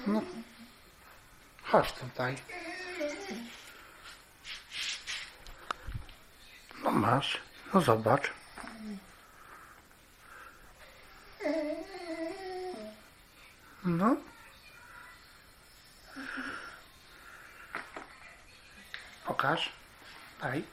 No. Chodź tutaj. No masz. No zobacz. No. Pokaż. Daj.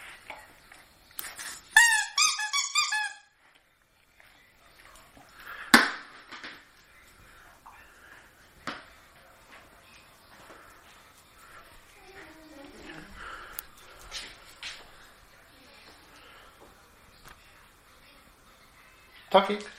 Tofik.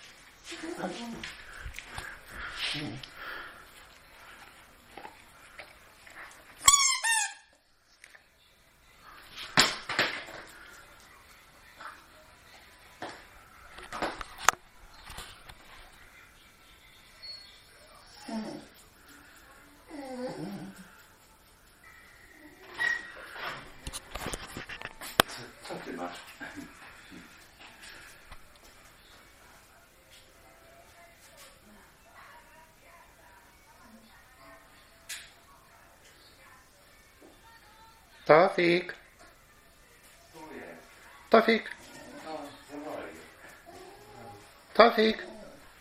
Co ty masz? Tofik. Tu jest. Tofik. No, zawołaj. Tofik.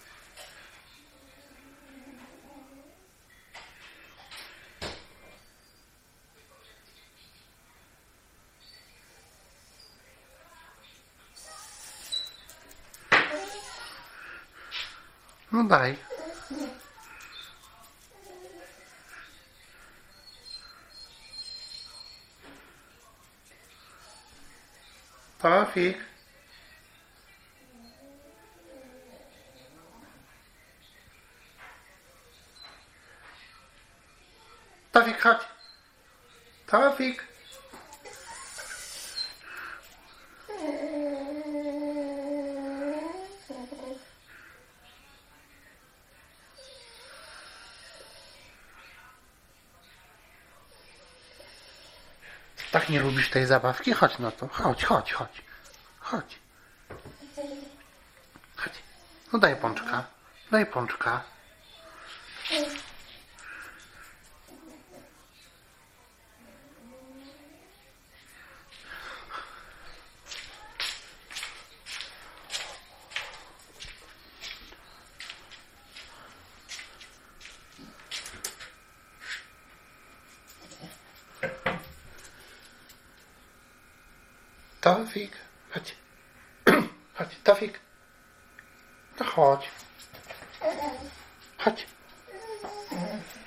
No daj. Tofik. Tofik, chodź. Tofik. Tak nie lubisz tej zabawki? Chodź no to. Chodź, chodź, chodź. Chodź. Chodź. No daj pączka. Daj pączka. Tofik. Chodź. Chodź, Tofik. No chodź. Chodź.